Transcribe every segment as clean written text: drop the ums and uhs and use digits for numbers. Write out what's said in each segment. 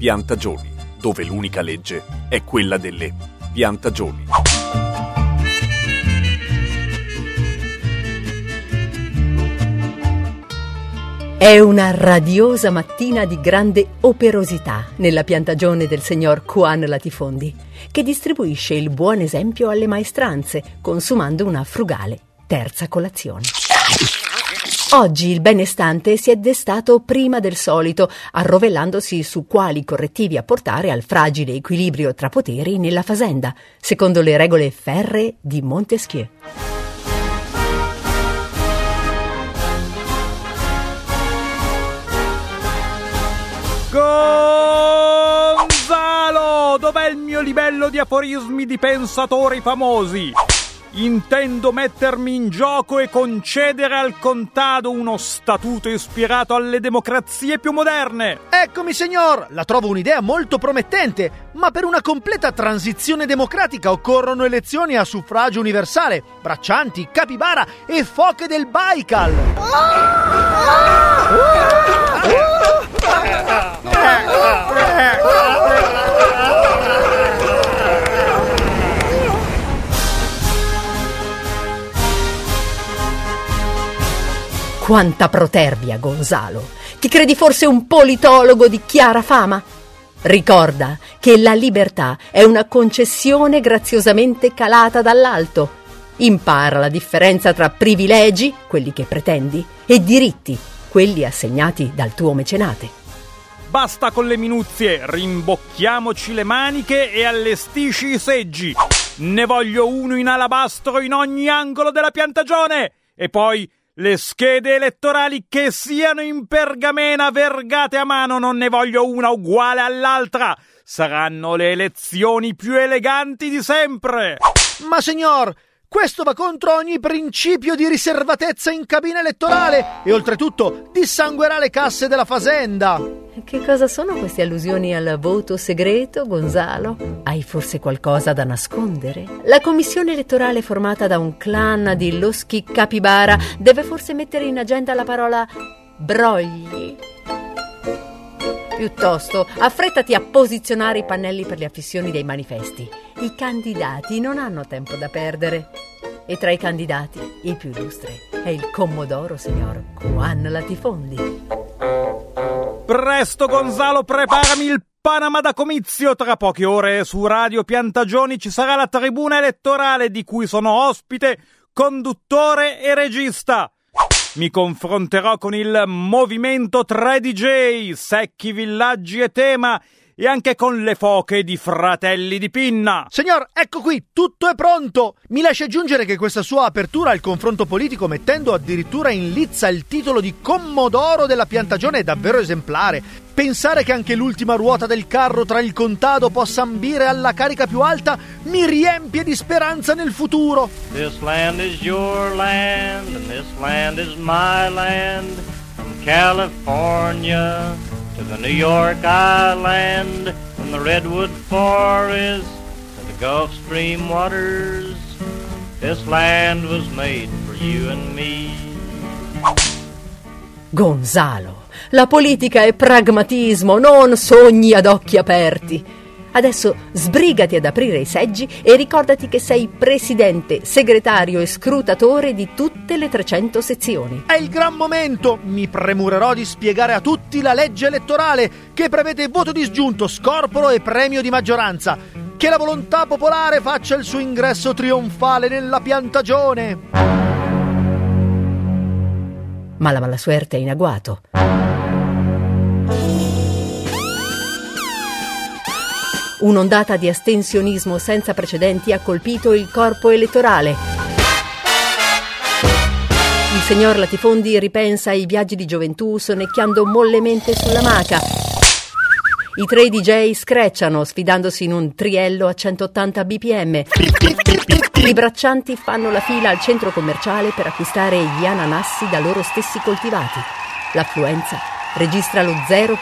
Piantagioni, dove l'unica legge è quella delle piantagioni. È una radiosa mattina di grande operosità nella piantagione del signor Juan Latifondi, che distribuisce il buon esempio alle maestranze, consumando una frugale terza colazione. Oggi il benestante si è destato prima del solito, arrovellandosi su quali correttivi apportare al fragile equilibrio tra poteri nella Fasenda, secondo le regole ferree di Montesquieu. Gonzalo, dov'è il mio livello di aforismi di pensatori famosi? Intendo mettermi in gioco e concedere al contado uno statuto ispirato alle democrazie più moderne. Eccomi, signor! La trovo un'idea molto promettente, ma per una completa transizione democratica occorrono elezioni a suffragio universale, braccianti, capibara e foche del Baikal. Quanta protervia, Gonzalo! Ti credi forse un politologo di chiara fama? Ricorda che la libertà è una concessione graziosamente calata dall'alto. Impara la differenza tra privilegi, quelli che pretendi, e diritti, quelli assegnati dal tuo mecenate. Basta con le minuzie, rimbocchiamoci le maniche e allestisci i seggi. Ne voglio uno in alabastro in ogni angolo della piantagione. E poi le schede elettorali che siano in pergamena vergate a mano, non ne voglio una uguale all'altra. Saranno le elezioni più eleganti di sempre. Ma signor, questo va contro ogni principio di riservatezza in cabina elettorale e oltretutto dissanguerà le casse della Fasenda. Che cosa sono queste allusioni al voto segreto, Gonzalo? Hai forse qualcosa da nascondere? La commissione elettorale formata da un clan di loschi capibara deve forse mettere in agenda la parola brogli? Piuttosto, affrettati a posizionare i pannelli per le affissioni dei manifesti. I candidati non hanno tempo da perdere. E tra i candidati, il più illustre è il commodoro signor Juan Latifondi. Presto, Gonzalo, preparami il Panama da comizio. Tra poche ore su Radio Piantagioni ci sarà la tribuna elettorale di cui sono ospite, conduttore e regista. Mi confronterò con il movimento 3 DJ, Secchi, Villaggi e Tema, e anche con le foche di Fratelli di Pinna. Signor, ecco qui, tutto è pronto. Mi lasci aggiungere che questa sua apertura al confronto politico, mettendo addirittura in lizza il titolo di commodoro della piantagione, è davvero esemplare. Pensare che anche l'ultima ruota del carro tra il contado possa ambire alla carica più alta mi riempie di speranza nel futuro. This land is your land and this land is my land. From California to the New York Island, from the Redwood Forest to the Gulf Stream waters, this land was made for you and me. Gonzalo, la politica è pragmatismo, non sogni ad occhi aperti. Adesso sbrigati ad aprire i seggi e ricordati che sei presidente, segretario e scrutatore di tutte le 300 sezioni. È il gran momento! Mi premurerò di spiegare a tutti la legge elettorale che prevede voto disgiunto, scorporo e premio di maggioranza. Che la volontà popolare faccia il suo ingresso trionfale nella piantagione. Ma la mala suerte è in agguato. Un'ondata di astensionismo senza precedenti ha colpito il corpo elettorale. Il signor Latifondi ripensa ai viaggi di gioventù sonnecchiando mollemente sulla maca. I 3 DJ screcciano sfidandosi in un triello a 180 bpm. I braccianti fanno la fila al centro commerciale per acquistare gli ananassi da loro stessi coltivati. L'affluenza registra lo 0%.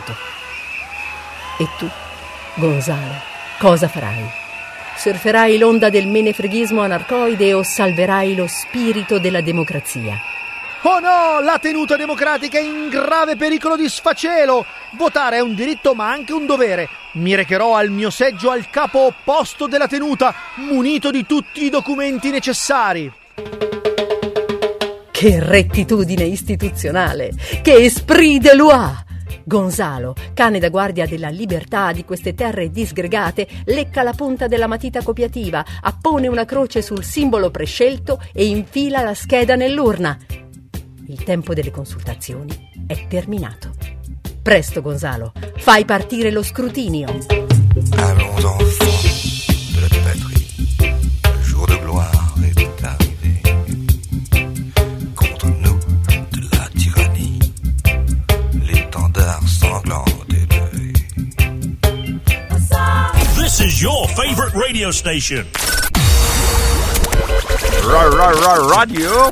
E tu, Gonzalo, cosa farai? Surferai l'onda del menefreghismo anarcoide o salverai lo spirito della democrazia? Oh no, la tenuta democratica è in grave pericolo di sfacelo. Votare è un diritto ma anche un dovere. Mi recherò al mio seggio al capo opposto della tenuta, munito di tutti i documenti necessari. Che rettitudine istituzionale! Che esprit de loi! Gonzalo, cane da guardia della libertà di queste terre disgregate, lecca la punta della matita copiativa, appone una croce sul simbolo prescelto e infila la scheda nell'urna. Il tempo delle consultazioni è terminato. Presto, Gonzalo, fai partire lo scrutinio. Allons enfants de la patrie, le jour de gloire est arrivé. Contre nous de la tyrannie, l'étendard sanglant est levé. This is your favorite radio station. Radio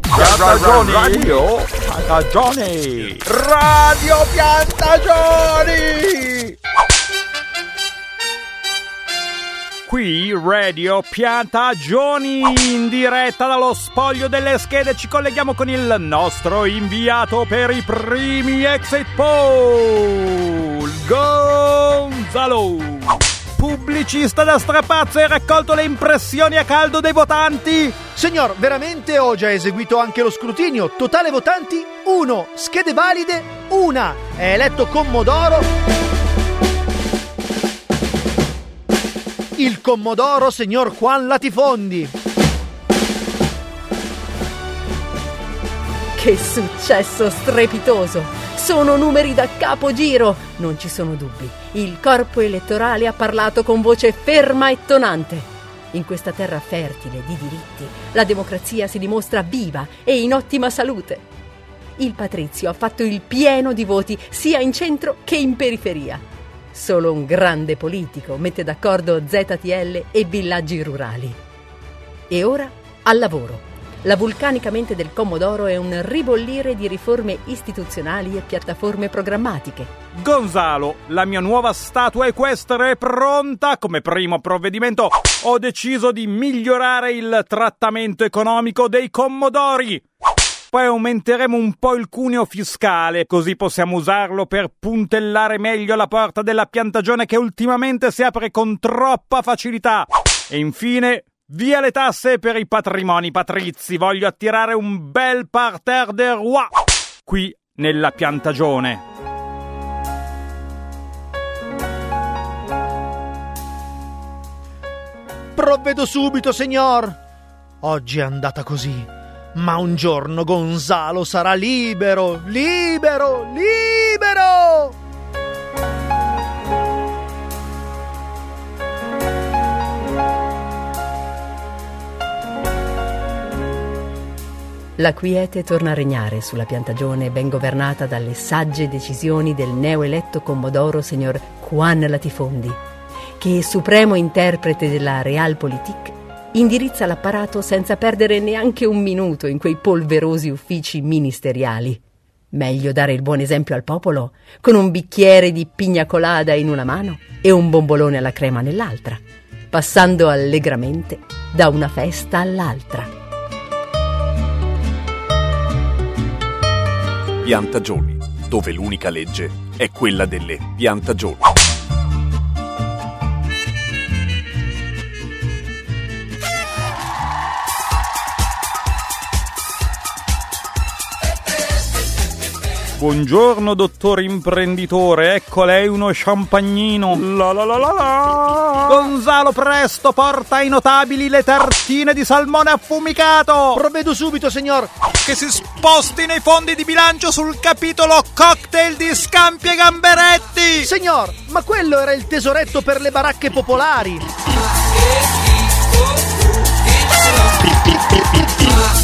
Piantagioni. Radio Piantagioni. Qui Radio Piantagioni, in diretta dallo spoglio delle schede. Ci colleghiamo con il nostro inviato per i primi exit poll, Gonzalo. Pubblicista da strapazzo, hai raccolto le impressioni a caldo dei votanti? Signor, veramente ho già eseguito anche lo scrutinio. Totale votanti 1, schede valide 1. È eletto Commodoro il Commodoro signor Juan Latifondi. Che successo strepitoso! Sono numeri da capogiro, non ci sono dubbi. Il corpo elettorale ha parlato con voce ferma e tonante. In questa terra fertile di diritti, la democrazia si dimostra viva e in ottima salute. Il patrizio ha fatto il pieno di voti sia in centro che in periferia. Solo un grande politico mette d'accordo ZTL e villaggi rurali. E ora al lavoro. La vulcanica mente del Commodoro è un ribollire di riforme istituzionali e piattaforme programmatiche. Gonzalo, la mia nuova statua equestre è pronta. Come primo provvedimento ho deciso di migliorare il trattamento economico dei commodori. Poi aumenteremo un po' il cuneo fiscale, così possiamo usarlo per puntellare meglio la porta della Piantagione che ultimamente si apre con troppa facilità. E infine, via le tasse per i patrimoni patrizi. Voglio attirare un bel parterre de roi qui nella Piantagione. Provvedo subito, signor. Oggi è andata così, ma un giorno Gonzalo sarà libero, libero, libero! La quiete torna a regnare sulla Piantagione, ben governata dalle sagge decisioni del neoeletto Commodoro signor Juan Latifondi, che, supremo interprete della Realpolitik, indirizza l'apparato senza perdere neanche un minuto in quei polverosi uffici ministeriali. Meglio dare il buon esempio al popolo con un bicchiere di pigna colada in una mano e un bombolone alla crema nell'altra, passando allegramente da una festa all'altra. Piantagioni, dove l'unica legge è quella delle piantagioni. Buongiorno, dottor imprenditore, ecco lei uno champagnino. La la la la la. Gonzalo, presto, porta ai notabili le tartine di salmone affumicato. Provvedo subito, signor. Che si spostino i fondi di bilancio sul capitolo cocktail di Scampi e Gamberetti. Signor, ma quello era il tesoretto per le baracche popolari.